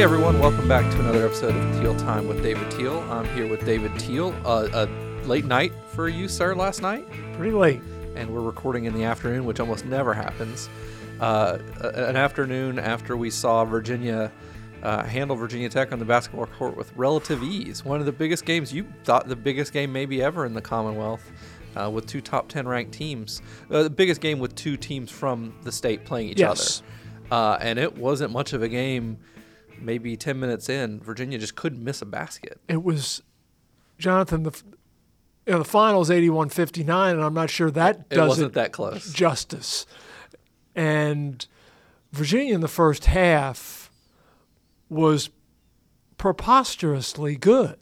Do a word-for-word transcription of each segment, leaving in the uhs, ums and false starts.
everyone, welcome back to another episode of Teal Time with David Teal. I'm here with David Teal. Uh, a late night for you, sir, last night? Pretty late. And we're recording in the afternoon, which almost never happens. Uh, an afternoon after we saw Virginia uh, handle Virginia Tech on the basketball court with relative ease. One of the biggest games, you thought the biggest game maybe ever in the Commonwealth, uh, with two top ten ranked teams. Uh, the biggest game with two teams from the state playing each yes. other. Uh, and it wasn't much of a game. Maybe ten minutes in, Virginia just couldn't miss a basket. It was, Jonathan, the you know, the finals eighty-one fifty-nine, and I'm not sure that it does wasn't it that close. Justice. And Virginia in the first half was preposterously good.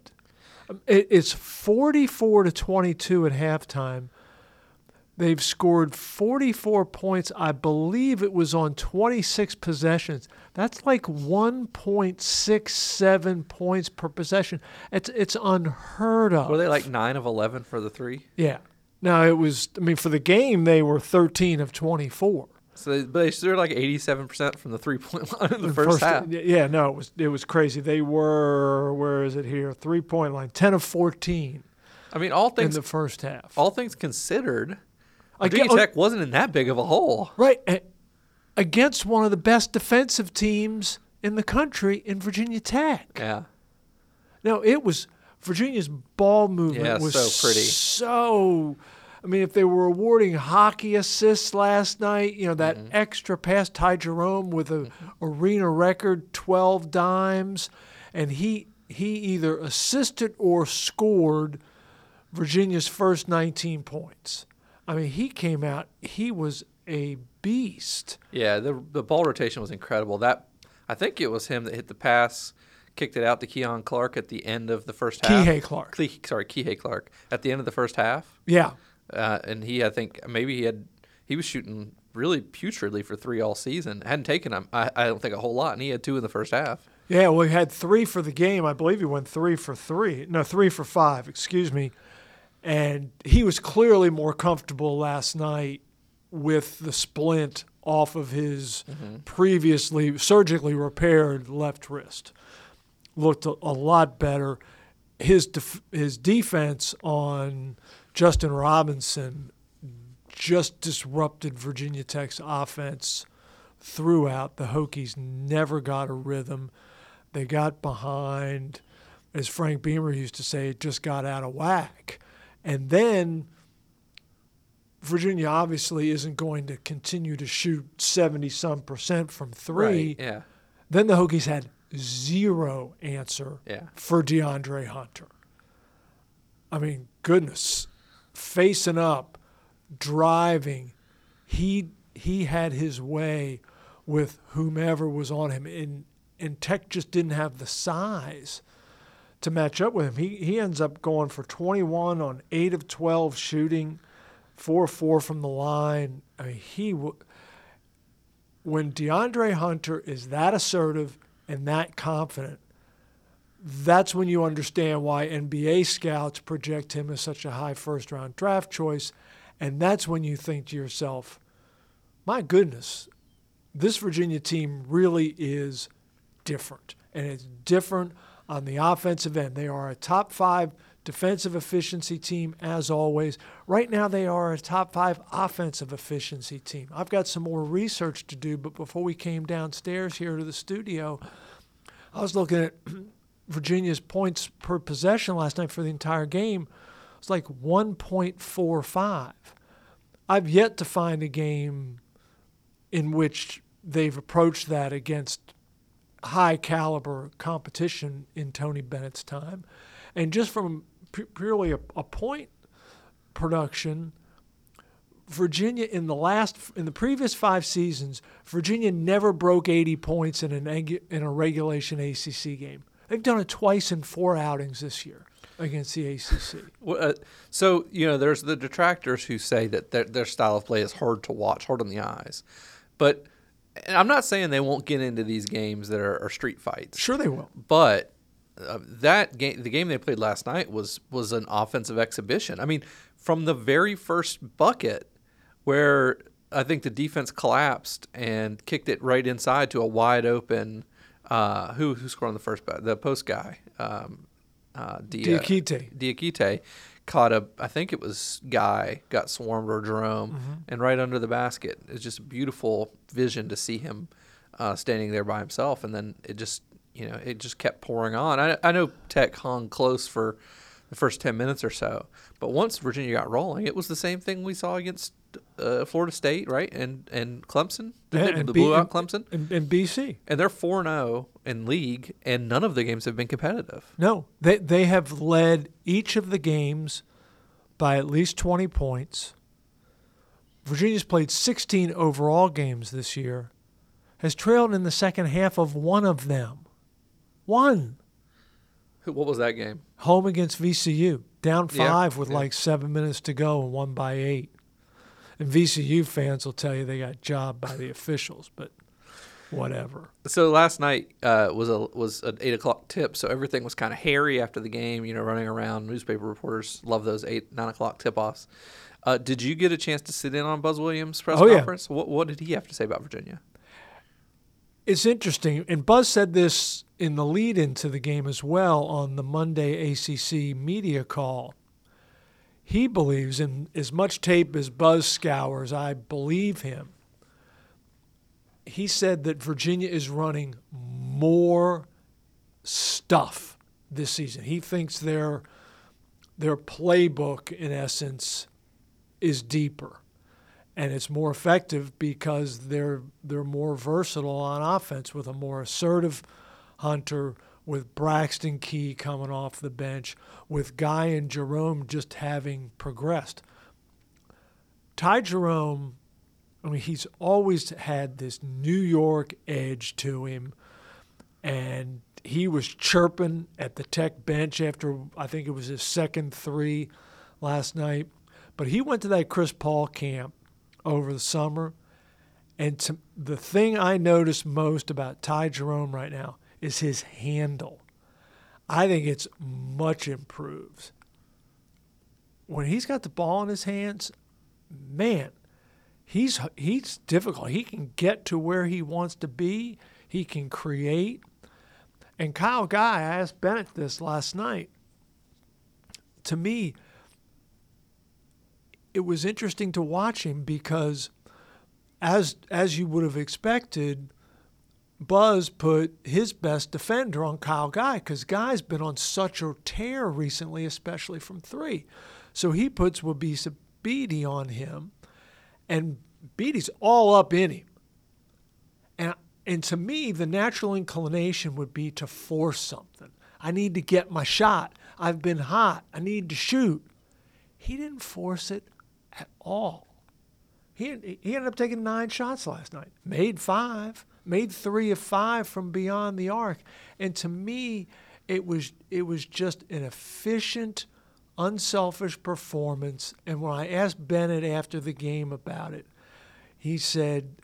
It, it's forty-four to twenty-two at halftime. They've scored forty-four points. I believe it was on twenty-six possessions. That's like one point six seven points per possession. It's it's unheard of. Were they like nine of eleven for the three? Yeah. No, it was, I mean, for the game, they were thirteen of twenty-four. So they, but they threw like eighty-seven percent from the three-point line in the, the first, first half. Yeah, no, it was it was crazy. They were, where is it here, three-point line, ten of fourteen. I mean, all things in the first half. All things considered, Virginia Tech wasn't in that big of a hole. Right. Against one of the best defensive teams in the country in Virginia Tech. Yeah. No, it was Virginia's ball movement yeah, was so pretty. So, I mean, if they were awarding hockey assists last night, you know, that mm-hmm. extra pass, Ty Jerome with a mm-hmm. arena record twelve dimes, and he he either assisted or scored Virginia's first nineteen points. I mean, he came out, he was a beast. Yeah, the the ball rotation was incredible. That I think it was him that hit the pass, kicked it out to Keon Clark at the end of the first half. Kihei Clark. Ke, sorry, Kihei Clark at the end of the first half. Yeah. Uh, and he, I think, maybe he had he was shooting really putridly for three all season. Hadn't taken him, I, I don't think, a whole lot, and he had two in the first half. Yeah, well, he had three for the game. I believe he went three for three. No, three for five, excuse me. And he was clearly more comfortable last night with the splint off of his mm-hmm. previously surgically repaired left wrist. Looked a, a lot better. His def- his defense on Justin Robinson just disrupted Virginia Tech's offense throughout. The Hokies never got a rhythm. They got behind. As Frank Beamer used to say, it just got out of whack. And then Virginia obviously isn't going to continue to shoot seventy-some percent from three. Right, yeah. Then the Hokies had zero answer yeah. for DeAndre Hunter. I mean, goodness. Facing up, driving. He he had his way with whomever was on him. And, and Tech just didn't have the size to match up with him. He he ends up going for twenty-one on eight of twelve shooting, four of four from the line. I mean, he w- when DeAndre Hunter is that assertive and that confident, that's when you understand why N B A scouts project him as such a high first-round draft choice, and that's when you think to yourself, my goodness, this Virginia team really is different, and it's different on the offensive end. They are a top five defensive efficiency team, as always. Right now, they are a top five offensive efficiency team. I've got some more research to do, but before we came downstairs here to the studio, I was looking at Virginia's points per possession last night for the entire game. It's like one point four five. I've yet to find a game in which they've approached that against high caliber competition in Tony Bennett's time. And just from p- purely a, a point production, Virginia in the last in the previous five seasons, Virginia never broke eighty points in an in a regulation A C C game. They've done it twice in four outings this year against the A C C. Well, uh, so, you know, there's the detractors who say that their, their style of play is hard to watch, hard on the eyes. But and I'm not saying they won't get into these games that are, are street fights. Sure they will. But uh, that game, the game they played last night was was an offensive exhibition. I mean, from the very first bucket where I think the defense collapsed and kicked it right inside to a wide open Uh, who who scored on the first bat? The post guy, um, uh, Dia, Diakite. Diakite, caught a. I think it was Guy got swarmed or Jerome, Mm-hmm. and right under the basket. It's just a beautiful vision to see him uh, standing there by himself, and then it just you know it just kept pouring on. I I know Tech hung close for the first ten minutes or so, but once Virginia got rolling, it was the same thing we saw against uh, Florida State, right? And and Clemson, Yeah, they, and they B- blew out and- Clemson. And, and B C. And they're four and oh in league, and none of the games have been competitive. No, they they have led each of the games by at least twenty points. Virginia's played sixteen overall games this year, has trailed in the second half of one of them. One. Who- What was that game? Home against V C U, down Yeah, five with yeah. like seven minutes to go and won by eight. And V C U fans will tell you they got jobbed by the officials, but whatever. So last night uh, was a was an eight o'clock tip, so everything was kind of hairy after the game. You know, running around. Newspaper reporters love those eight nine o'clock tip offs. Uh, did you get a chance to sit in on Buzz Williams' press Oh, yeah. conference? What what did he have to say about Virginia? It's interesting, and Buzz said this in the lead into the game as well on the Monday A C C media call. He believes, in as much tape as Buzz scours, I believe him. He said that Virginia is running more stuff this season. He thinks their their playbook, in essence, is deeper. And it's more effective because they're they're more versatile on offense with a more assertive Hunter, with Braxton Key coming off the bench, with Guy and Jerome just having progressed. Ty Jerome, I mean, he's always had this New York edge to him, and he was chirping at the Tech bench after I think it was his second three last night. But he went to that Chris Paul camp over the summer, and to, the thing I notice most about Ty Jerome right now is his handle. I think it's much improved. When he's got the ball in his hands, man, he's he's difficult. He can get to where he wants to be. He can create. And Kyle Guy, I asked Bennett this last night. To me, it was interesting to watch him because, as as you would have expected, Buzz put his best defender on Kyle Guy because Guy's been on such a tear recently, especially from three. So he puts Wabisa Beatty on him, and Beatty's all up in him. And and to me, the natural inclination would be to force something. I need to get my shot. I've been hot. I need to shoot. He didn't force it at all. He, he ended up taking nine shots last night, made five, made three of five from beyond the arc. And to me, it was it was just an efficient, unselfish performance. And when I asked Bennett after the game about it, he said,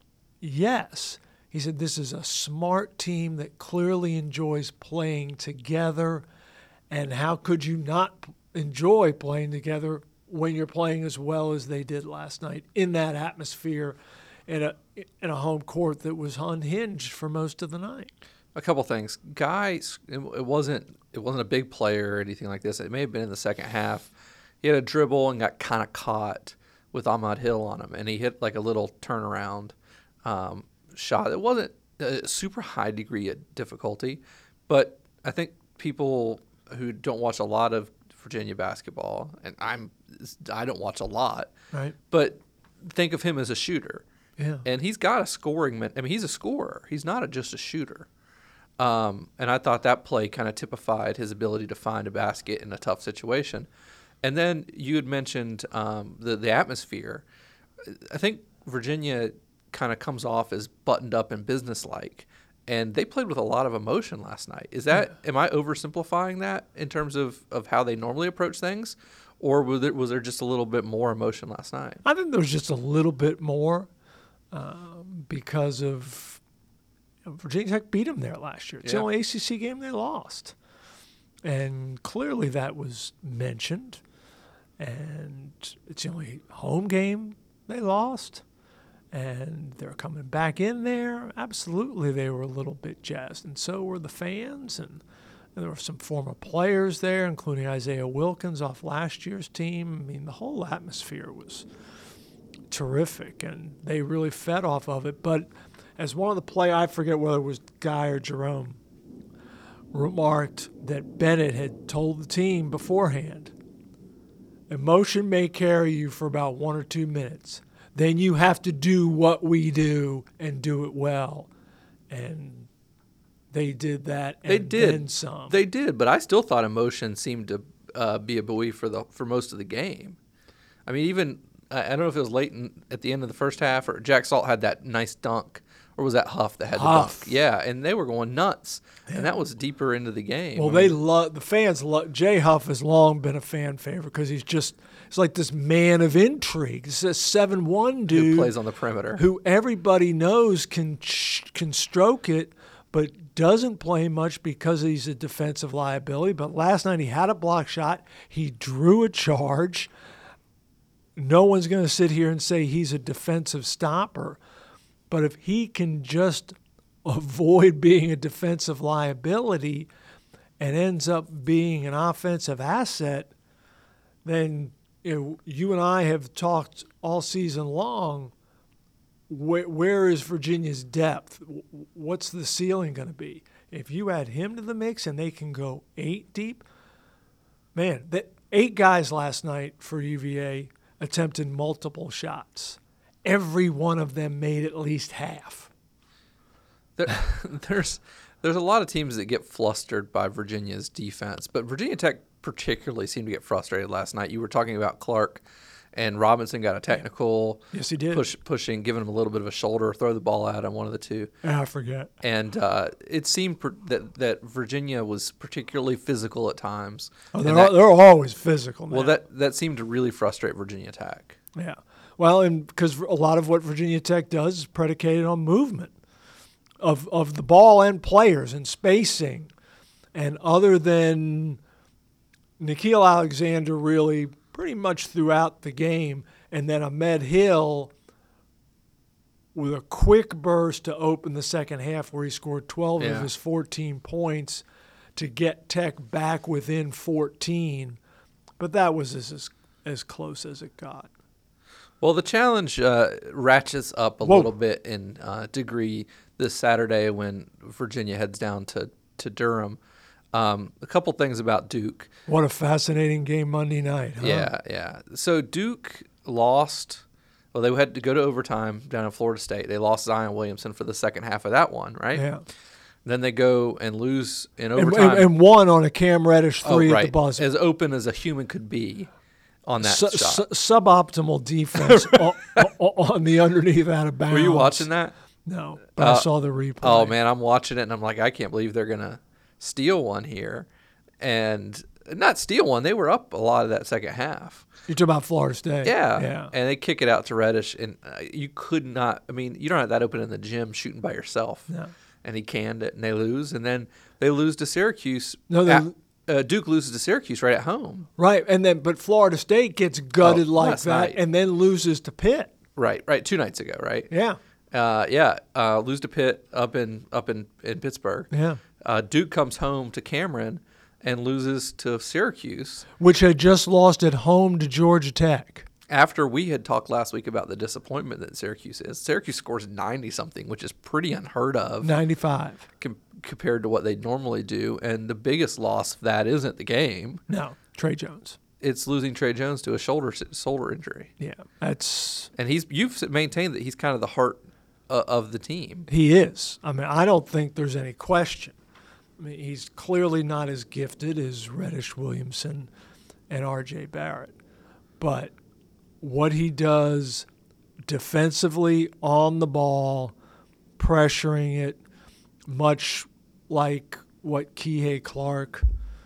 yes. He said, this is a smart team that clearly enjoys playing together. And how could you not enjoy playing together when you're playing as well as they did last night in that atmosphere in a in a home court that was unhinged for most of the night? A couple things. Guys, it, it wasn't it wasn't a big player or anything like this. It may have been in the second half. He had a dribble and got kind of caught with Ahmad Hill on him, and he hit like a little turnaround um, shot. It wasn't a super high degree of difficulty, but I think people who don't watch a lot of Virginia basketball, and I'm I don't watch a lot, Right. but think of him as a shooter. Yeah. And he's got a scoring. I mean, he's a scorer. He's not a, just a shooter. Um, and I thought that play kind of typified his ability to find a basket in a tough situation. And then you had mentioned um, the the atmosphere. I think Virginia kind of comes off as buttoned up and businesslike, and they played with a lot of emotion last night. Is that Yeah. am I oversimplifying that in terms of, of how they normally approach things, or was there, was there just a little bit more emotion last night? I think there was just a little bit more um, because of you know, Virginia Tech beat them there last year. It's Yeah. the only A C C game they lost. And clearly that was mentioned. And it's the only home game they lost. and they're coming back in there. Absolutely, they were a little bit jazzed, and so were the fans. And, and there were some former players there, including Isaiah Wilkins off last year's team. I mean, the whole atmosphere was terrific, and they really fed off of it. But as one of the play, I forget whether it was Guy or Jerome, remarked that Bennett had told the team beforehand, emotion may carry you for about one or two minutes. Then you have to do what we do and do it well. And they did that and They did. then some. They did, but I still thought emotion seemed to uh, be a buoy for the for most of the game. I mean, even I I don't know if it was late in, at the end of the first half, or Jack Salt had that nice dunk, or was that Huff that had Huff. the dunk? Yeah, and they were going nuts, and that was deeper into the game. Well, I they mean, love the fans. Love Jay Huff has long been a fan favorite because he's just it's like this man of intrigue. It's a seven one dude who plays on the perimeter. who everybody knows can can stroke it, but doesn't play much because he's a defensive liability. But last night he had a block shot. He drew a charge. No one's going to sit here and say he's a defensive stopper. But if he can just avoid being a defensive liability and ends up being an offensive asset, then you know, you and I have talked all season long, where, where is Virginia's depth? What's the ceiling going to be? If you add him to the mix and they can go eight deep, man, that eight guys last night for U V A attempted multiple shots. Every one of them made at least half. There, there's there's a lot of teams that get flustered by Virginia's defense, but Virginia Tech particularly seemed to get frustrated last night. You were talking about Clark, and Robinson got a technical. Yes, he did. Push, pushing, giving him a little bit of a shoulder, throw the ball out on one of the two. I forget. And uh, it seemed per- that that Virginia was particularly physical at times. Oh, And they're, that- they're always physical now. well, that that seemed to really frustrate Virginia Tech. Yeah. Well, and because a lot of what Virginia Tech does is predicated on movement of of the ball and players and spacing. And other than Nikhil Alexander really pretty much throughout the game, and then Ahmed Hill with a quick burst to open the second half where he scored twelve Yeah. of his fourteen points to get Tech back within fourteen. But that was as, as, as close as it got. Well, the challenge uh, ratchets up a Whoa. little bit in uh, degree this Saturday when Virginia heads down to, to Durham. Um, a couple things about Duke. What a fascinating game Monday night, huh? Yeah, yeah. So Duke lost. Well, they had to go to overtime down in Florida State. They lost Zion Williamson for the second half of that one, right? Yeah. Then they go and lose in And, overtime. and, and one on a Cam Reddish three oh, right. at the buzzer. As open as a human could be on that Su- shot. su- suboptimal defense on, on the underneath out of bounds. Were you watching that? No, but I Uh, saw the replay. Oh, man, I'm watching it, and I'm like, I can't believe they're going to steal one here. And not steal one. They were up a lot of that second half. You're talking about Florida State. Yeah. Yeah. And they kick it out to Reddish, and uh, you could not – I mean, you don't have that open in the gym shooting by yourself. No. And he canned it, and they lose. And then they lose to Syracuse. No, they- at, uh, Duke loses to Syracuse right at home. Right, and then but Florida State gets gutted Oh, like last that night. and then loses to Pitt. Right, right. Two nights ago, right? Yeah. Uh, yeah, uh, lose to Pitt up in up in, in Pittsburgh. Yeah. Uh, Duke comes home to Cameron and loses to Syracuse Which had just lost at home to Georgia Tech. after we had talked last week about the disappointment that Syracuse is. Syracuse scores ninety something, which is pretty unheard of ninety-five. com- compared to what they normally do. And the biggest loss of that isn't the game; No, Trey Jones. it's losing Trey Jones to a shoulder shoulder injury. Yeah, that's And he's you've maintained that he's kind of the heart uh, of the team. he is. I mean, I don't think there's any question. I mean, he's clearly not as gifted as Reddish Williamson and R J Barrett. But what he does defensively on the ball, pressuring it, much like what Kihei Clark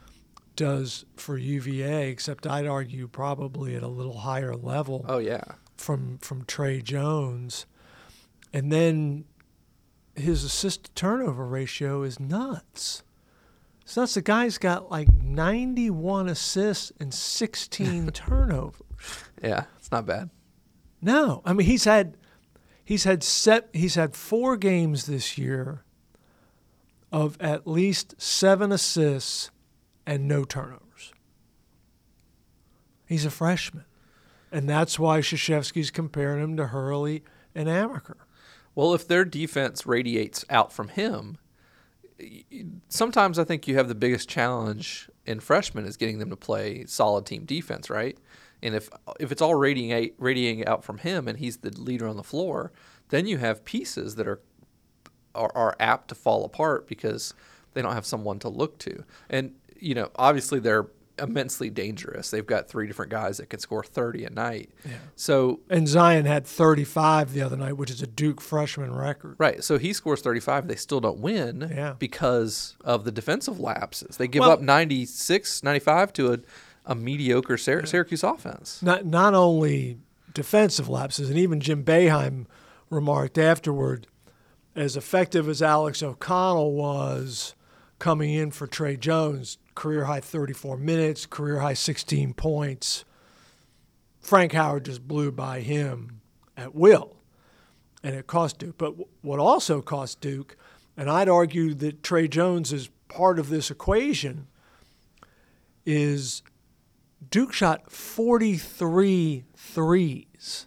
does for U V A, except I'd argue probably at a little higher level Oh yeah, from from Trey Jones. And then his assist to turnover ratio is nuts. It's nuts. The guy's got like ninety-one assists and sixteen turnovers. yeah, it's not bad. No, I mean he's had He's had set. He's had four games this year of at least seven assists and no turnovers. He's a freshman, and that's why Krzyzewski's comparing him to Hurley and Amaker. Well, if their defense radiates out from him, sometimes I think you have the biggest challenge in freshmen is getting them to play solid team defense, right? And if if it's all radiating radiating out from him and he's the leader on the floor, then you have pieces that are are, are apt to fall apart because they don't have someone to look to. And, you know, obviously they're immensely dangerous. They've got three different guys that can score thirty a night. Yeah. So and Zion had thirty-five the other night, which is a Duke freshman record. Right. So he scores thirty-five. They still don't win yeah. because of the defensive lapses. They give well, up ninety-six, ninety-five to a, a mediocre Syr- Syracuse offense. Not not only defensive lapses, and even Jim Boeheim remarked afterward, as effective as Alex O'Connell was coming in for Trey Jones, career high thirty-four minutes, career high sixteen points, Frank Howard just blew by him at will, and it cost Duke. But what also cost Duke, and I'd argue that Trey Jones is part of this equation, is Duke shot forty-three threes.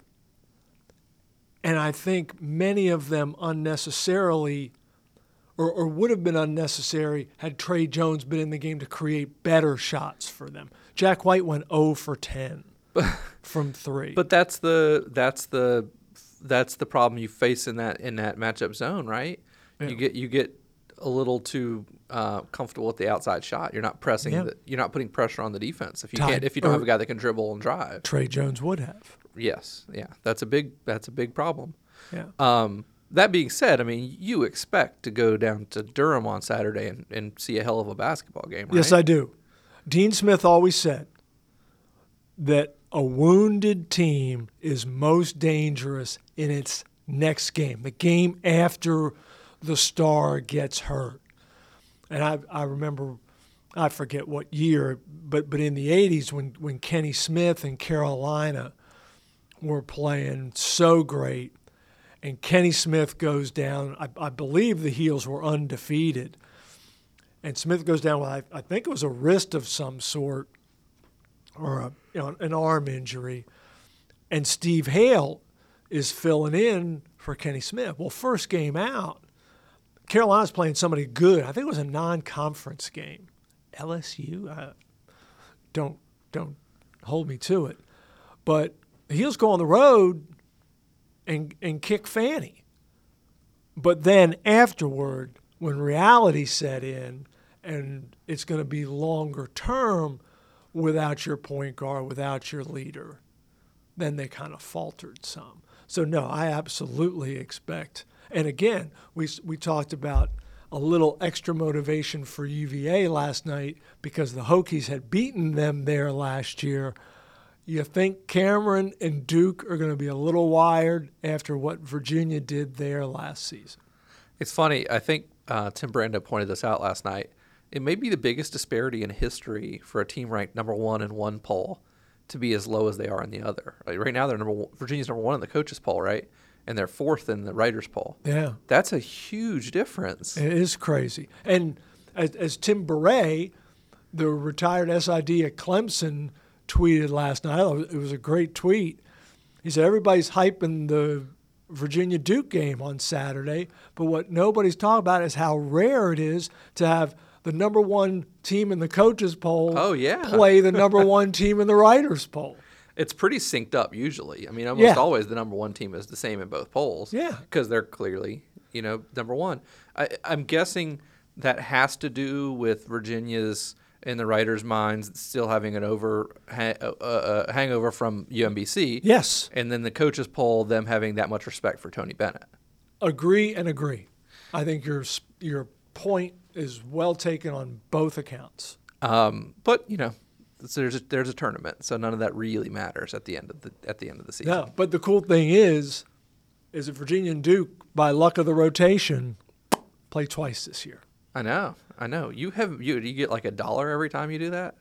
And I think many of them unnecessarily, or, or would have been unnecessary had Trey Jones been in the game to create better shots for them. Jack White went zero for ten from three. But that's the that's the that's the problem you face in that in that matchup zone, right? Yeah. You get you get a little too uh, comfortable with the outside shot. You're not pressing. Yeah. The, you're not putting pressure on the defense if you Ty, can't if you don't have a guy that can dribble and drive. Trey Jones would have. Yes, yeah, that's a big that's a big problem. Yeah. Um, that being said, I mean, you expect to go down to Durham on Saturday and, and see a hell of a basketball game, right? Yes, I do. Dean Smith always said that a wounded team is most dangerous in its next game, the game after the star gets hurt. And I I remember, I forget what year, but but in the eighties when, when Kenny Smith and Carolina were playing so great, and Kenny Smith goes down. I, I believe the Heels were undefeated, and Smith goes down with I, I think it was a wrist of some sort, or a, you know, an arm injury, and Steve Hale is filling in for Kenny Smith. Well, first game out, Carolina's playing somebody good. I think it was a non-conference game, L S U. I, don't don't hold me to it, but the Heels go on the road and and kick Fanny. But then afterward, when reality set in and it's going to be longer term without your point guard, without your leader, then they kind of faltered some. So, no, I absolutely expect. And again, we we talked about a little extra motivation for U V A last night because the Hokies had beaten them there last year. You think Cameron and Duke are going to be a little wired after what Virginia did there last season? It's funny. I think uh, Tim Brando pointed this out last night. It may be the biggest disparity in history for a team ranked number one in one poll to be as low as they are in the other. Like right now, they're number one, Virginia's number one in the coaches poll, right? And they're fourth in the writers poll. Yeah. That's a huge difference. It is crazy. And as, as Tim Beret, the retired S I D at Clemson, tweeted last night, it was a great tweet. He said, everybody's hyping the Virginia Duke game on Saturday, but what nobody's talking about is how rare it is to have the number one team in the coaches poll oh, yeah. play the number one team in the writers poll. It's pretty synced up usually. I mean, almost yeah. always the number one team is the same in both polls. Yeah. Because they're clearly, you know, number one. I, I'm guessing that has to do with Virginia's, in the writers' minds, still having an over ha- uh, uh, hangover from U M B C. Yes. And then the coaches poll, them having that much respect for Tony Bennett. Agree and agree. I think your your point is well taken on both accounts. Um, but you know, there's a, there's a tournament, so none of that really matters at the end of the at the end of the season. No, but the cool thing is, is that Virginia and Duke, by luck of the rotation, play twice this year. I know, I know. You have you you get like a dollar every time you do that.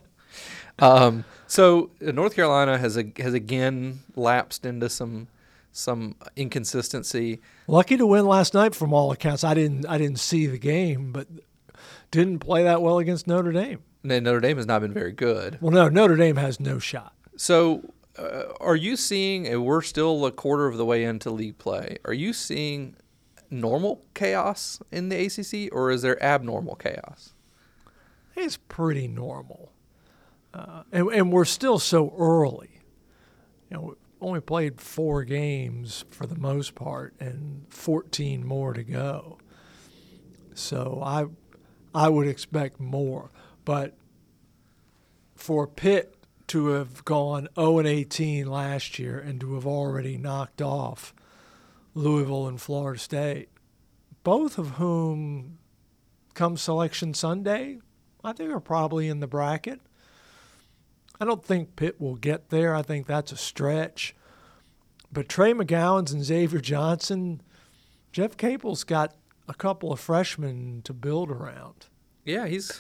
um, so uh, North Carolina has a, has again lapsed into some some inconsistency. Lucky to win last night from all accounts. I didn't I didn't see the game, but didn't play that well against Notre Dame. And Notre Dame has not been very good. Well, no, Notre Dame has no shot. So uh, are you seeing, and we're still a quarter of the way into league play, are you seeing normal chaos in the A C C, or is there abnormal chaos? It's pretty normal. Uh, and, and we're still so early. You know, we only played four games for the most part and fourteen more to go. So I I would expect more. But for Pitt to have gone oh and eighteen last year and to have already knocked off Louisville and Florida State, both of whom come Selection Sunday, I think are probably in the bracket. I don't think Pitt will get there. I think that's a stretch. But Trey McGowan's and Xavier Johnson, Jeff Capel's got a couple of freshmen to build around. Yeah, he's,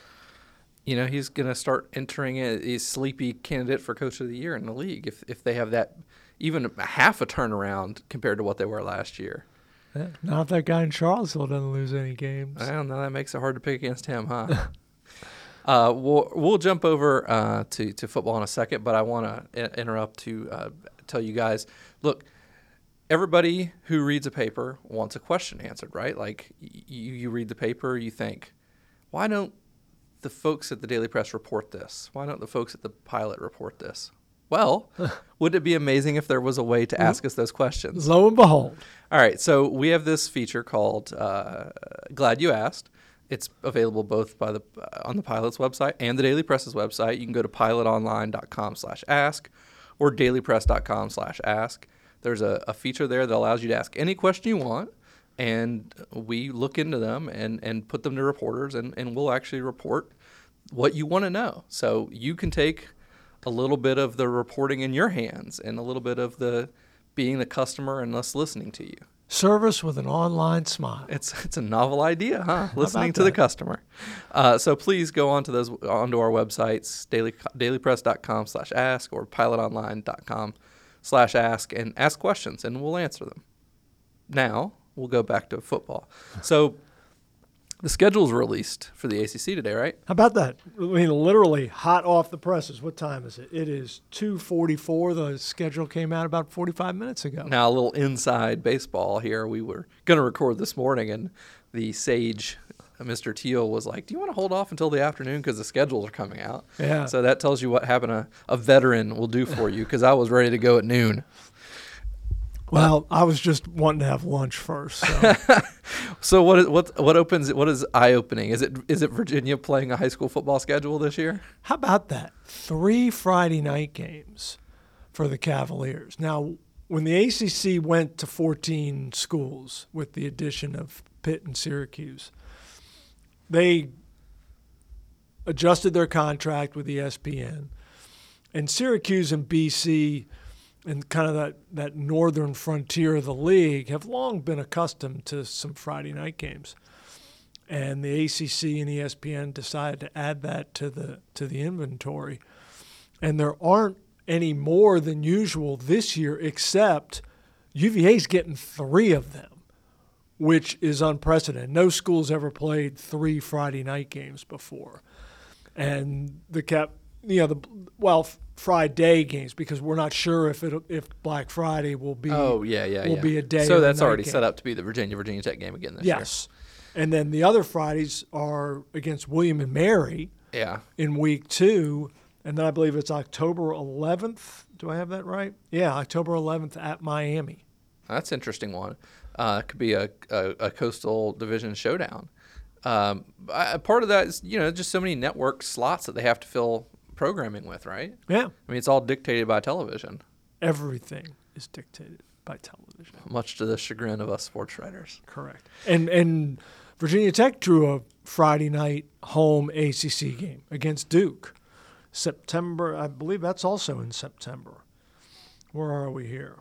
you know, he's going to start entering a, a sleepy candidate for Coach of the Year in the league if if they have that, even a half a turnaround compared to what they were last year. Yeah, not if that guy in Charlottesville doesn't lose any games. I don't know. That makes it hard to pick against him, huh? uh, we'll we'll jump over uh, to to football in a second, but I want to interrupt to uh, tell you guys, look, everybody who reads a paper wants a question answered, right? Like you you read the paper, you think, why don't the folks at the Daily Press report this? Why don't the folks at the Pilot report this? Well, wouldn't it be amazing if there was a way to ask us those questions? Lo and behold. All right, so we have this feature called uh, Glad You Asked. It's available both by the uh, on the Pilot's website and the Daily Press's website. You can go to pilotonline.com slash ask or dailypress.com slash ask. There's a, a feature there that allows you to ask any question you want, and we look into them and, and put them to reporters, and, and we'll actually report what you want to know. So you can take a little bit of the reporting in your hands and a little bit of the being the customer and us listening to you. Service with an online smile. It's it's a novel idea, huh? Listening to that? the customer. Uh, so please go onto those onto our websites, daily dailypress.com slash ask or pilotonline.com slash ask and ask questions, and we'll answer them. Now we'll go back to football. So the schedule's released for the A C C today, right? How about that? I mean, literally hot off the presses. What time is it? It is two forty-four. The schedule came out about forty-five minutes ago. Now, a little inside baseball here. We were going to record this morning, and the sage, Mister Teal, was like, do you want to hold off until the afternoon because the schedules are coming out? Yeah. So that tells you what having a, a veteran will do for you, because I was ready to go at noon. Well, I was just wanting to have lunch first. So, so what is, what what opens what is eye opening? Is it is it Virginia playing a high school football schedule this year? how about that? Three Friday night games for the Cavaliers. Now, when the A C C went to fourteen schools with the addition of Pitt and Syracuse, they adjusted their contract with E S P N, and Syracuse and B C and kind of that, that northern frontier of the league have long been accustomed to some Friday night games. And the A C C and E S P N decided to add that to the to the inventory. And there aren't any more than usual this year, except U V A's getting three of them, which is unprecedented. No school's ever played three Friday night games before. And the cap, you know, the well, Friday games, because we're not sure if it if Black Friday will be Oh yeah, yeah, will yeah. be a day. So or a that's night already game. set up to be the Virginia Virginia Tech game again this year. Yes, and then the other Fridays are against William and Mary Yeah. in week two, and then I believe it's October eleventh. Do I have that right? Yeah, October eleventh at Miami. That's an interesting one. Uh, it could be a, a, a coastal division showdown. Um, I, part of that is, you know, just so many network slots that they have to fill programming with, right? Yeah, I mean, it's all dictated by television, everything is dictated by television. much to the chagrin of us sports writers. Correct. And and Virginia Tech drew a Friday night home A C C game against Duke. September, I believe that's also in September. Where are we here?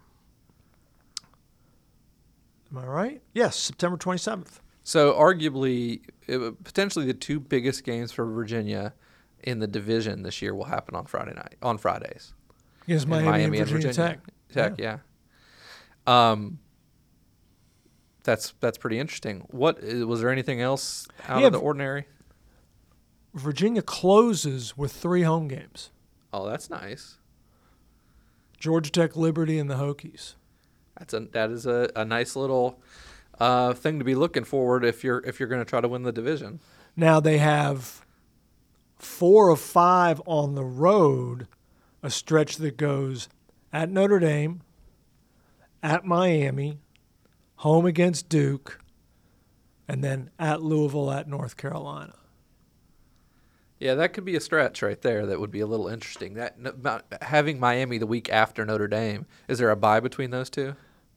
Am I right? Yes, September twenty-seventh. So arguably, it, potentially the two biggest games for Virginia in the division this year will happen on Friday night, on Fridays. Against In Miami, Miami and and Virginia, Virginia Tech. Tech, yeah. Um, that's that's pretty interesting. What was there anything else out Yeah, of the ordinary? Virginia closes with three home games. Oh, that's nice. Georgia Tech, Liberty, and the Hokies. That's a that is a, a nice little uh, thing to be looking forward if you're if you're going to try to win the division. Now they have four of five on the road, a stretch that goes at Notre Dame, at Miami, home against Duke, and then at Louisville, at North Carolina. Yeah, that could be a stretch right there. That would be a little interesting. That not, having Miami the week after Notre Dame. Is there a bye between those two?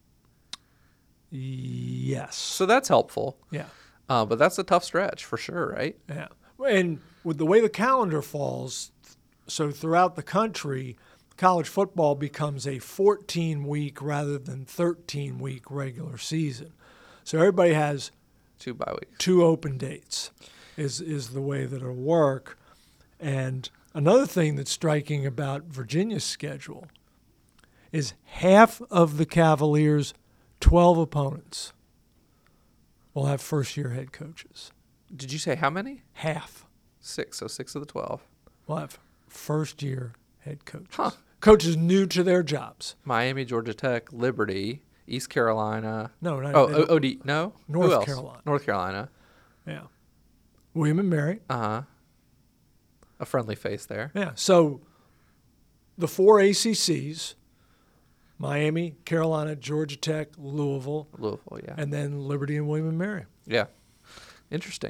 Yes. So that's helpful. Yeah. Uh, but that's a tough stretch for sure, right? Yeah. And with the way the calendar falls, so throughout the country, college football becomes a fourteen-week rather than thirteen-week regular season. So everybody has Two bye weeks. two open dates is is the way that it'll work. And another thing that's striking about Virginia's schedule is half of the Cavaliers' twelve opponents will have first-year head coaches. Did you say how many? Half Six. So six of the twelve. will have first-year head coaches. Huh. Coaches new to their jobs. Miami, Georgia Tech, Liberty, East Carolina. No, not Oh, they O- don't- O D. No? North Who else? Carolina. North Carolina. Yeah. William and Mary. Uh-huh. A friendly face there. Yeah. So the four A C Cs, Miami, Carolina, Georgia Tech, Louisville, Louisville, yeah. and then Liberty and William and Mary. Yeah. Interesting.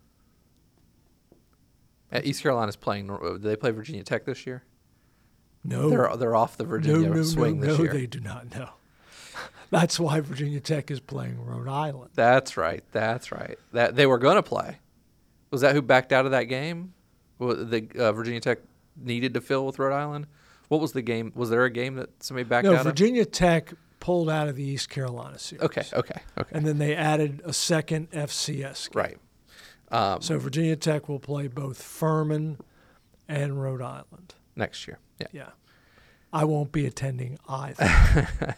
Uh, East Carolina's playing. Nor- Do they play Virginia Tech this year? No. They're they're off the no, Virginia no, swing no, this no, year. they do not know. That's why Virginia Tech is playing Rhode Island. That's right. That's right. That they were going to play. Was that who backed out of that game? Well, the uh, Virginia Tech needed to fill with Rhode Island. What was the game? Was there a game that somebody backed No, out Virginia Tech pulled out of the East Carolina series. of? Okay. Okay. Okay. And then they added a second F C S game. Right. Um, So Virginia Tech will play both Furman and Rhode Island. next year. Yeah. Yeah. I won't be attending either.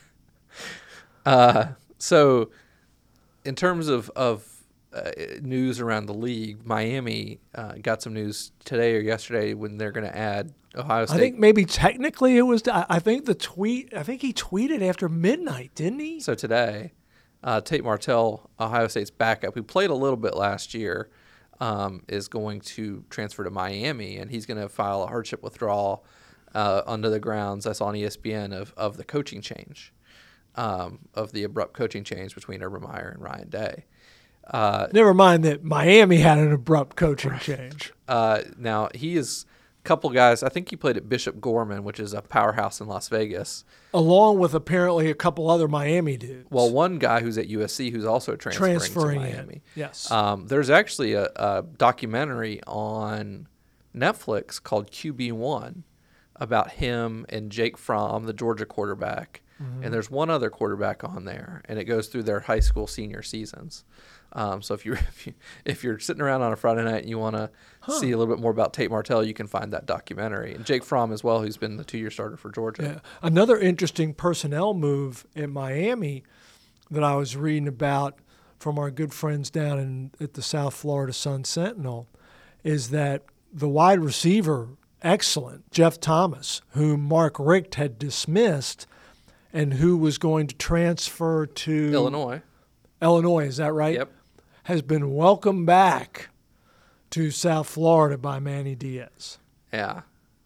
Uh, so, in terms of of uh, news around the league, Miami uh, got some news today or yesterday when they're going to add Ohio State. I think maybe technically it was. I I think the tweet. I think he tweeted after midnight, didn't he? So today, uh, Tate Martell, Ohio State's backup, who played a little bit last year, um, is going to transfer to Miami, and he's going to file a hardship withdrawal uh, under the grounds I saw on E S P N of, of the coaching change, um, of the abrupt coaching change between Urban Meyer and Ryan Day. Uh, Never mind that Miami had an abrupt coaching change. uh, now, he is a couple guys. I think he played at Bishop Gorman, which is a powerhouse in Las Vegas. Along with apparently a couple other Miami dudes. Well, one guy who's at U S C who's also transferring, transferring to in. Miami. Yes. Um, there's actually a, a documentary on Netflix called Q B one about him and Jake Fromm, the Georgia quarterback. Mm-hmm. And there's one other quarterback on there, and it goes through their high school senior seasons. Um, so if you're if, you, if you're sitting around on a Friday night and you want to Huh. see a little bit more about Tate Martell, you can find that documentary. And Jake Fromm as well, who's been the two-year starter for Georgia. Yeah. Another interesting personnel move in Miami that I was reading about from our good friends down in at the South Florida Sun Sentinel is that the wide receiver, excellent, Jeff Thomas, whom Mark Richt had dismissed and who was going to transfer to Illinois. Illinois, is that right? Yep. Has been welcomed back to South Florida by Manny Diaz. Yeah.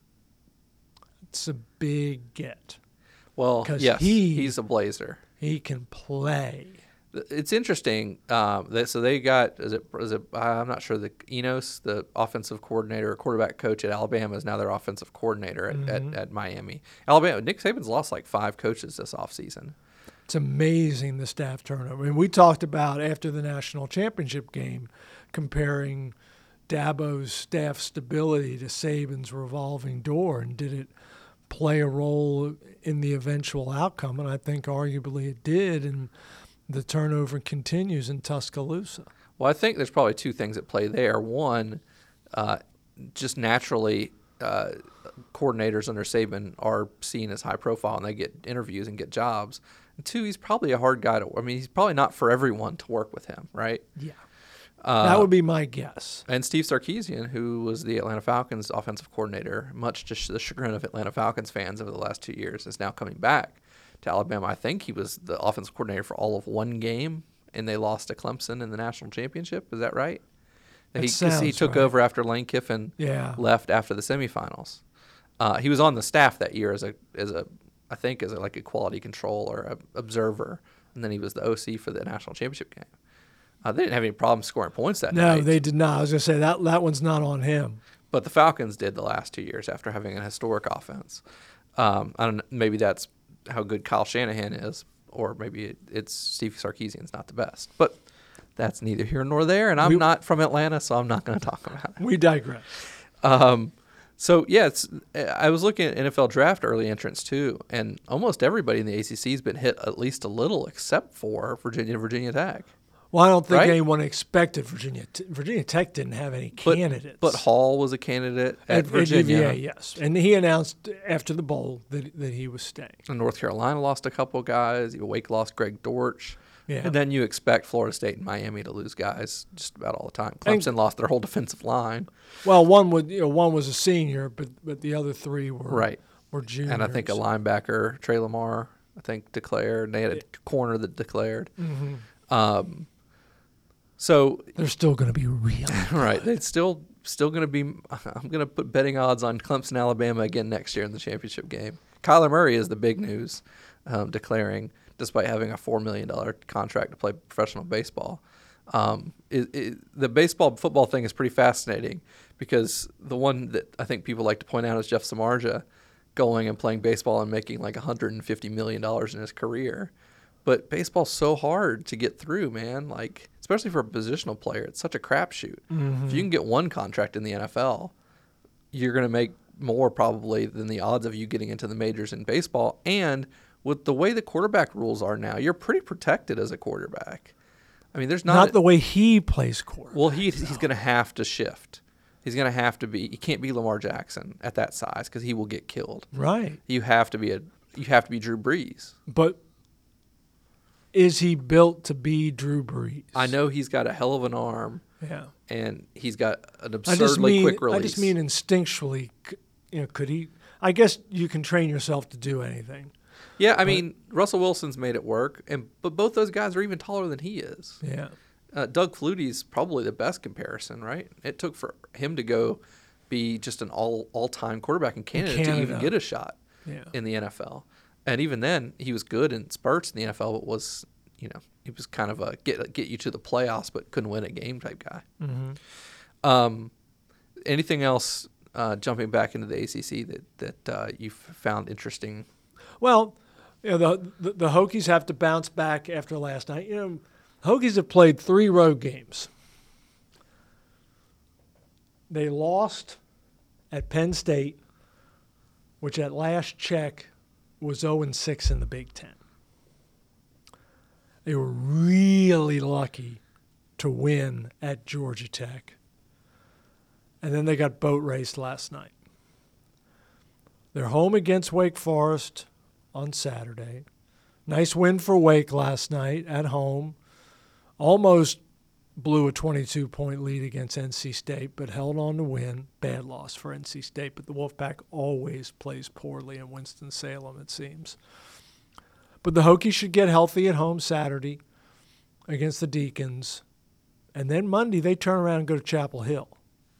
It's a big get. Well, 'Cause yes, he- he's a Blazer. He can play. It's interesting. Um, that, so they got is it is it I'm not sure the Enos, the offensive coordinator or quarterback coach at Alabama, is now their offensive coordinator at, Mm-hmm. at, at Miami. Alabama. Nick Saban's lost like five coaches this offseason. It's amazing the staff turnover. And we talked about after the national championship game comparing Dabo's staff stability to Saban's revolving door, and did it play a role in the eventual outcome? And I think arguably it did, and the turnover continues in Tuscaloosa. Well, I think there's probably two things at play there. One, uh, just naturally, uh, coordinators under Saban are seen as high profile and they get interviews and get jobs. And two, he's probably a hard guy to. I mean, he's probably not for everyone to work with him, right? Yeah, uh, that would be my guess. And Steve Sarkisian, who was the Atlanta Falcons offensive coordinator, much to the chagrin of Atlanta Falcons fans over the last two years, is now coming back to Alabama. I think he was the offensive coordinator for all of one game, and they lost to Clemson in the national championship. Is that right? That he, sounds he took right. over after Lane Kiffin Yeah. left after the semifinals. Uh, he was on the staff that year as a as a I think as a, like a quality control or a observer, and then he was the O C for the national championship game. Uh, they didn't have any problem scoring points that No, night. they did not. I was going to say that that one's not on him. But the Falcons did the last two years after having an historic offense. Um, I don't know, maybe that's how good Kyle Shanahan is, or maybe it, it's Steve Sarkisian's not the best. But that's neither here nor there, and I'm We- not from Atlanta, so I'm not going to talk about it. We digress. Um, so, yeah, it's, I was looking at N F L draft early entrants, too, and almost everybody in the A C C has been hit at least a little except for Virginia Virginia Tech. Well, I don't think Right? anyone expected Virginia. T- Virginia Tech didn't have any But, candidates. but Hall was a candidate at, At Virginia. V A, yes, and he announced after the bowl that that he was staying. And North Carolina lost a couple guys. Wake lost Greg Dortch. Yeah. And then you expect Florida State and Miami to lose guys just about all the time. Clemson lost their whole defensive line. Well, one was you know one was a senior, but but the other three were Right. were juniors. And I think a linebacker, Trey Lamar, I think declared. And they had a corner that declared. Mm-hmm. Um, so, They're still going to be really right, it's still still going to be. I'm going to put betting odds on Clemson, Alabama again next year in the championship game. Kyler Murray is the big news, um, declaring, despite having a four million dollars contract to play professional baseball. Um, it, it, the baseball football thing is pretty fascinating because the one that I think people like to point out is Jeff Samardzija going and playing baseball and making like one hundred fifty million dollars in his career. But baseball's so hard to get through, man. Like, especially for a positional player, it's such a crapshoot. Mm-hmm. If you can get one contract in the N F L, you're going to make more probably than the odds of you getting into the majors in baseball. And with the way the quarterback rules are now, you're pretty protected as a quarterback. I mean, there's not, not a, the way he plays quarterback. well, he he's going to have to shift. He's going to have to be. He can't be Lamar Jackson at that size because he will get killed. Right, You have to be a. You have to be Drew Brees. but is he built to be Drew Brees? I know he's got a hell of an arm, Yeah. and he's got an I just absurdly mean quick release. I just mean instinctually. c- You know, could he? I guess you can train yourself to do anything. yeah, I mean, Russell Wilson's made it work, and but both those guys are even taller than he is. Yeah. Uh, Doug Flutie's probably the best comparison, right? It took for him to go be just an all all time quarterback in Canada, to even Canada. get a shot Yeah. in the N F L. And even then, he was good in spurts in the N F L, but was, you know, he was kind of a get get you to the playoffs, but couldn't win a game type guy. Mm-hmm. Um, anything else uh, jumping back into the A C C that that uh, you found interesting? Well, you know, the, the the Hokies have to bounce back after last night. You know, Hokies have played three road games. They lost at Penn State, which at last check was oh and six in the Big Ten. They were really lucky to win at Georgia Tech. And then they got boat raced last night. They're home against Wake Forest on Saturday. Nice win for Wake last night at home. Almost blew a twenty-two point lead against N C State, but held on to win. Bad loss for N C State, but the Wolfpack always plays poorly in Winston-Salem, it seems. But the Hokies should get healthy at home Saturday against the Deacons. And then Monday, they turn around and go to Chapel Hill.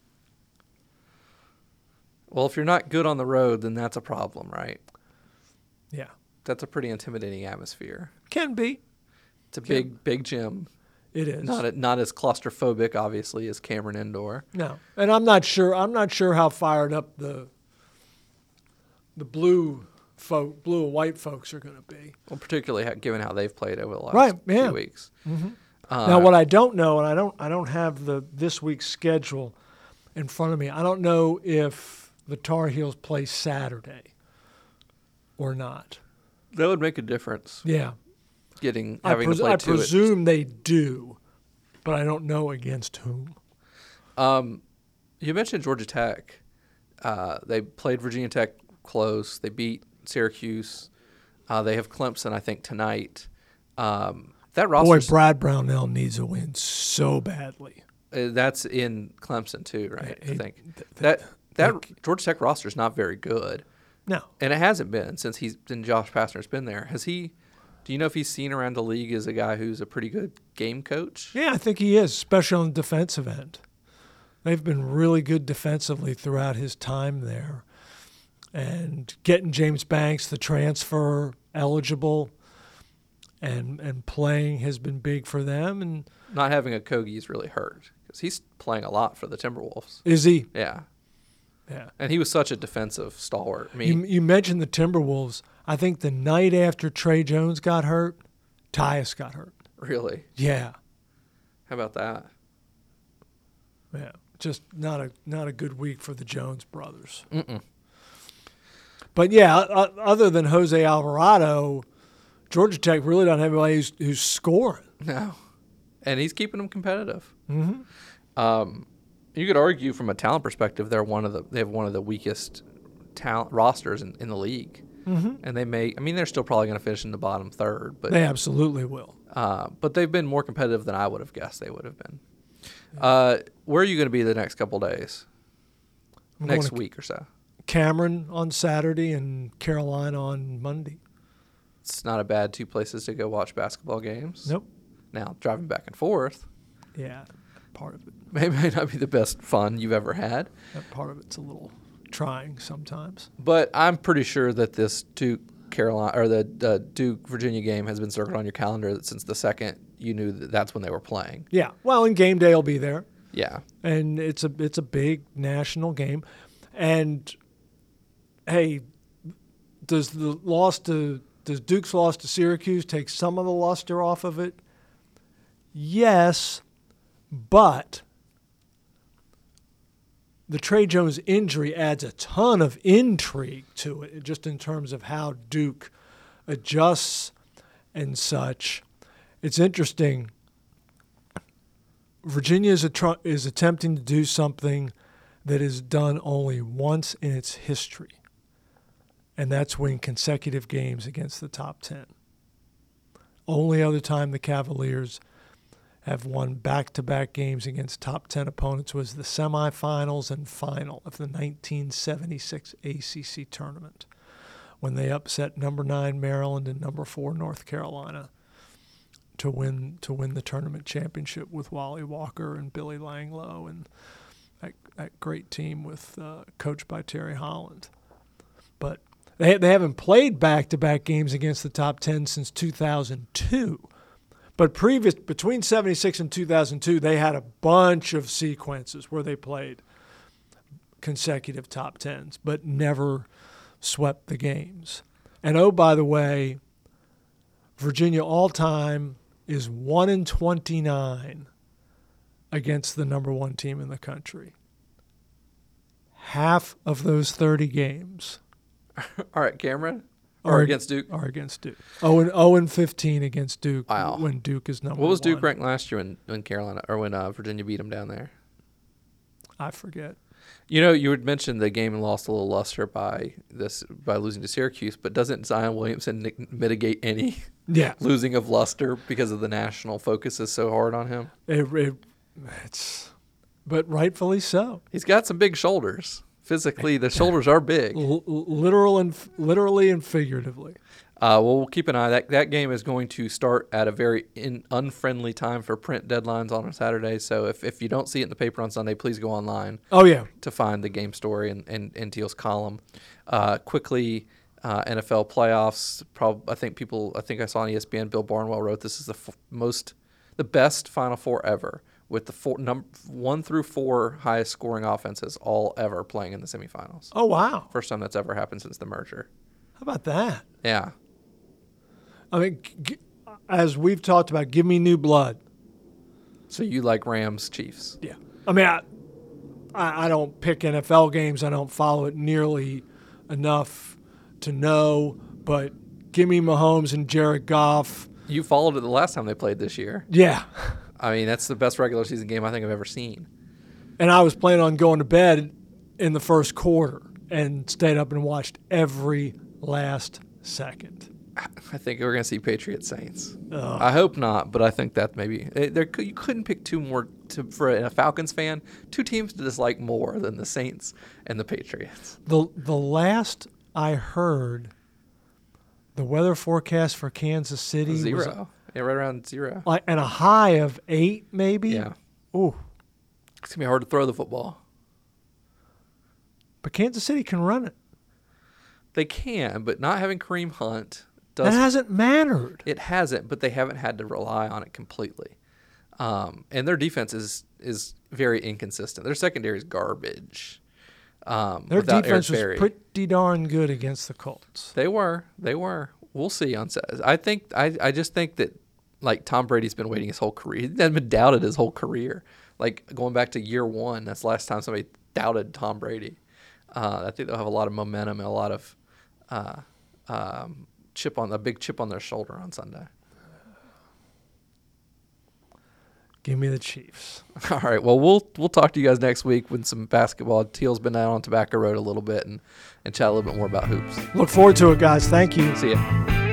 Well, if you're not good on the road, then that's a problem, right? Yeah. That's a pretty intimidating atmosphere. Can be. It's a Can- big, big gym. It is. Not not as claustrophobic, obviously, as Cameron Indoor. No, and I'm not sure. I'm not sure how fired up the the blue folk, blue and white folks are going to be. Well, particularly ha- given how they've played over the last Right, yeah. few weeks. Mm-hmm. Uh, Now, what I don't know, and I don't, I don't have the this week's schedule in front of me. I don't know if the Tar Heels play Saturday or not. that would make a difference. Yeah, Getting I, having pres- to play I two. at- presume they do, but I don't know against whom. Um, you mentioned Georgia Tech. Uh, they played Virginia Tech close. They beat Syracuse. Uh, they have Clemson, I think, tonight. Um, that roster. Boy, Brad Brownell needs a win so badly. Uh, that's in Clemson too, right? He, I think th- th- that that like, Georgia Tech roster is not very good. No, and it hasn't been since he's been. Josh Pastner's been there. Has he? Do you know if he's seen around the league as a guy who's a pretty good game coach? Yeah, I think he is, especially on the defensive end. They've been really good defensively throughout his time there. And getting James Banks, the transfer, eligible and and playing has been big for them. And not having a Kogi is really hurt because he's playing a lot for the Timberwolves. Is he? Yeah. Yeah. And he was such a defensive stalwart. I mean, you, you mentioned the Timberwolves. I think the night after Trey Jones got hurt, Tyus got hurt. Really? Yeah. How about that? Yeah. Just not a not a good week for the Jones brothers. Mm-mm. But, yeah, uh, other than Jose Alvarado, Georgia Tech really doesn't have anybody who's, who's scoring. No. And he's keeping them competitive. Mm-hmm. Um, you could argue from a talent perspective, they're one of the they have one of the weakest talent rosters in, in the league. Mm-hmm. And they may, I mean, they're still probably going to finish in the bottom third. But They absolutely will. Uh, but they've been more competitive than I would have guessed they would have been. Uh, where are you going to be the next couple days? I'm next going to week or so? Cameron on Saturday and Carolina on Monday. It's not a bad two places to go watch basketball games. Nope. Now, driving back and forth Yeah, part of it. may, may not be the best fun you've ever had. That part of it's a little trying sometimes. But I'm pretty sure that this Duke Carolina or the uh, Duke Virginia game has been circled on your calendar since the second you knew that that's when they were playing. Yeah. Well, and game day will be there. Yeah. And it's a it's a big national game. And hey, does the loss to does Duke's loss to Syracuse take some of the luster off of it? Yes, but the Trey Jones injury adds a ton of intrigue to it, just in terms of how Duke adjusts and such. It's interesting. Virginia is, a, is attempting to do something that is done only once in its history, and that's win consecutive games against the top ten. Only other time the Cavaliers have won back-to-back games against top ten opponents was the semifinals and final of the nineteen seventy-six A C C tournament, when they upset number nine Maryland and number four North Carolina to win to win the tournament championship with Wally Walker and Billy Langlow and that, that great team with uh, coached by Terry Holland. But they they haven't played back-to-back games against the top ten since two thousand two. But previous between seventy-six and two thousand two, they had a bunch of sequences where they played consecutive top tens, but never swept the games. And oh, by the way, Virginia all-time is one in twenty-nine against the number one team in the country. Half of those thirty games All right, Cameron? Or are against Duke? Are against Duke. Oh, and oh and fifteen against Duke. Wow. When Duke is number What was Duke one. ranked last year when, when Carolina or when uh, Virginia beat them down there? I forget. You know, you had mentioned the game lost a little luster by this by losing to Syracuse, but doesn't Zion Williamson ni- mitigate any Yeah. losing of luster because of the national focus is so hard on him? It, it, it's, but rightfully so. He's got some big shoulders. Physically, the shoulders are big. L- literal and literally and figuratively. Uh, well, we'll keep an eye. That that game is going to start at a very in, unfriendly time for print deadlines on a Saturday. So if, if you don't see it in the paper on Sunday, please go online. Oh yeah, to find the game story and and, and Teal's column. Uh, quickly, uh, N F L playoffs. Prob- I think people. I think I saw on E S P N. Bill Barnwell wrote this is the f- most, the best Final Four ever, with the four, num- one through four highest scoring offenses all ever playing in the semifinals. Oh wow! First time that's ever happened since the merger. How about that? Yeah. I mean, g- as we've talked about, give me new blood. So you like Rams Chiefs? Yeah. I mean, I, I, I don't pick N F L games. I don't follow it nearly enough to know. But give me Mahomes and Jared Goff. You followed it the last time they played this year. Yeah. I mean, that's the best regular season game I think I've ever seen. And I was planning on going to bed in the first quarter and stayed up and watched every last second. I think we're going to see Patriots Saints. Ugh. I hope not, but I think that maybe eh, there you couldn't pick two more to, for a Falcons fan, two teams to dislike more than the Saints and the Patriots. The the last I heard, the weather forecast for Kansas City Zero. was Yeah, right around zero. like and a high of eight, maybe. Yeah. Ooh. It's going to be hard to throw the football. But Kansas City can run it. They can, but not having Kareem Hunt That does. hasn't mattered. It hasn't, but they haven't had to rely on it completely. Um, and their defense is is very inconsistent. Their secondary is garbage. Um, Their without defense was Eric Berry. pretty darn good against the Colts. They were. They were. We'll see on Saturday. I think. I, I just think that like Tom Brady's been waiting his whole career. He hasn't been doubted his whole career. Like going back to year one, that's the last time somebody doubted Tom Brady. Uh, I think they'll have a lot of momentum and a lot of uh, um, chip on a big chip on their shoulder on Sunday. Give me the Chiefs. All right. Well, we'll we'll talk to you guys next week when some basketball. Teal's been out on Tobacco Road a little bit and, and chat a little bit more about hoops. Look forward to it, guys. Thank you. See ya.